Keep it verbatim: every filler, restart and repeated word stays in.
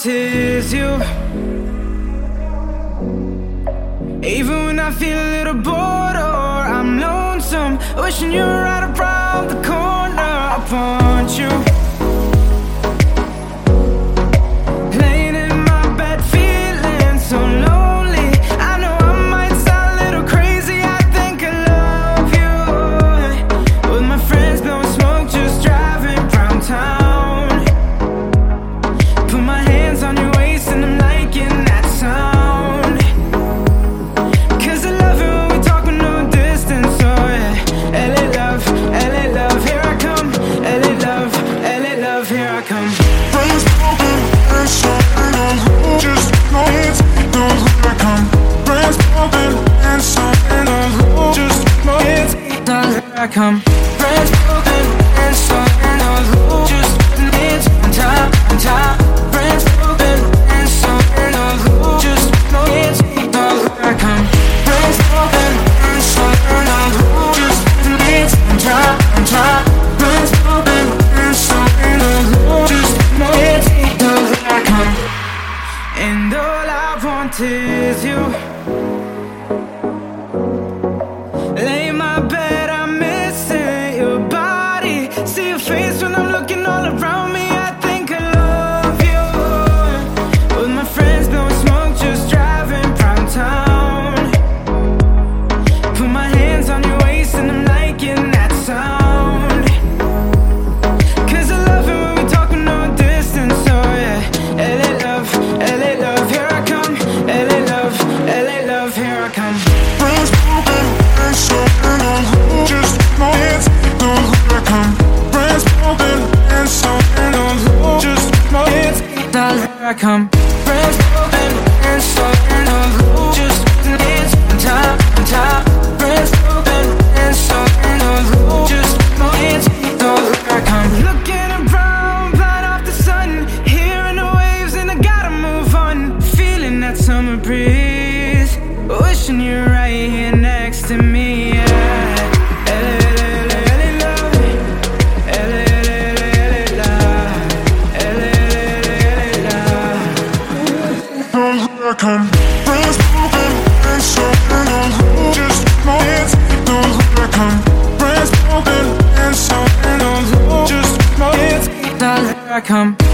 want is you. Even when I feel a little bored or I'm lonesome, wishing you were right around the corner. I want you. Laying in my bed feeling so lonely. I know I might sound a little crazy, I think I love you. With my friends blowing smoke, just driving round town. Put my hands on your waist and I'm liking that sound. Cause I love it when we talk with no distance, oh yeah. L A love, L A love, here I come. L A love, L A love, here I come. Friends broken and something on just know it's don't here I come. Friends broken and something on just know it's Done, here I come. Friends broken and something on just it's on top, on top. Friends broken and something on just know it's done, here I come. Friends broken and something on just it's on top, on top. Friends broken and something on just know it's done, here I come. And all I want is you. Lay in my bed, I'm missing your body. See your face when I'm looking all around me. I think I love you. With my friends blowing smoke, just driving round town. Put my hands on your waist and I'm liking that sound. Cause I love it when we talk with no distance, oh yeah. L A love, L A love, here I come. L A love, L A love, here I come. friends broken and something on just know it's don't here I come. Friends broken and something on just know it's Done, here I come. Friends broken and something on just it's on top, on top. Friends broken and something on just know it's done, here I come. Looking around, blind off the sun, hearing the waves and I gotta move on. Feeling that summer breeze, wishing you're right here next to me. Yeah. I come. Friends broken and something on just know it's don't here I come. Friends broken and something on just know it's Done, here I come.